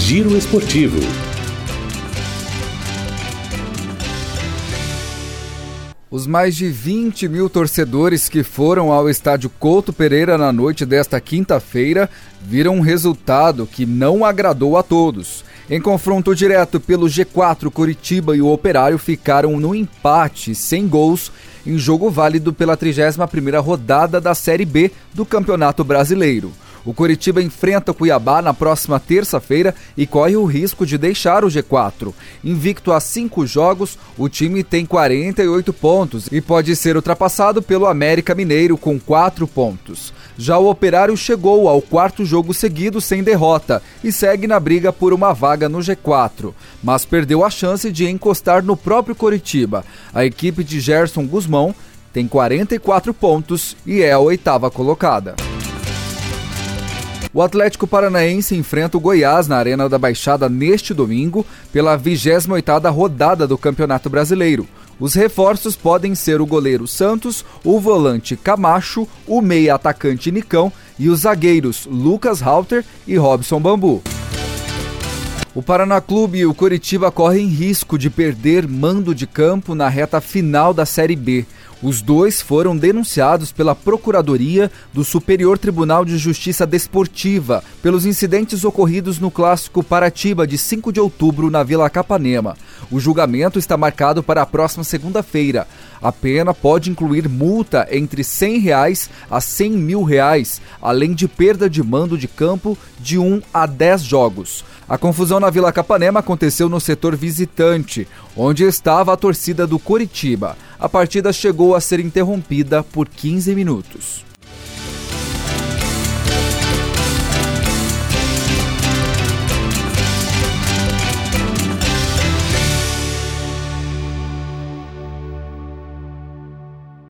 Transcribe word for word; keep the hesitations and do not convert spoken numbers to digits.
Giro Esportivo. Os mais de vinte mil torcedores que foram ao estádio Couto Pereira na noite desta quinta-feira viram um resultado que não agradou a todos. Em confronto direto pelo G quatro, Coritiba e o Operário ficaram no empate sem gols em jogo válido pela trigésima primeira rodada da Série B do Campeonato Brasileiro. O Coritiba enfrenta o Cuiabá na próxima terça-feira e corre o risco de deixar o G quatro. Invicto a cinco jogos, o time tem quarenta e oito pontos e pode ser ultrapassado pelo América Mineiro com quatro pontos. Já o Operário chegou ao quarto jogo seguido sem derrota e segue na briga por uma vaga no G quatro, mas perdeu a chance de encostar no próprio Coritiba. A equipe de Gerson Guzmão tem quarenta e quatro pontos e é a oitava colocada. O Atlético Paranaense enfrenta o Goiás na Arena da Baixada neste domingo pela vigésima oitava rodada do Campeonato Brasileiro. Os reforços podem ser o goleiro Santos, o volante Camacho, o meia atacante Nicão e os zagueiros Lucas Halter e Robson Bambu. O Paraná Clube e o Coritiba correm risco de perder mando de campo na reta final da Série B. Os dois foram denunciados pela Procuradoria do Superior Tribunal de Justiça Desportiva pelos incidentes ocorridos no Clássico Paratiba de cinco de outubro na Vila Capanema. O julgamento está marcado para a próxima segunda-feira. A pena pode incluir multa entre cem reais a cem mil reais, além de perda de mando de campo de um a dez jogos. A confusão na Vila Capanema aconteceu no setor visitante, onde estava a torcida do Coritiba. A partida chegou a ser interrompida por quinze minutos.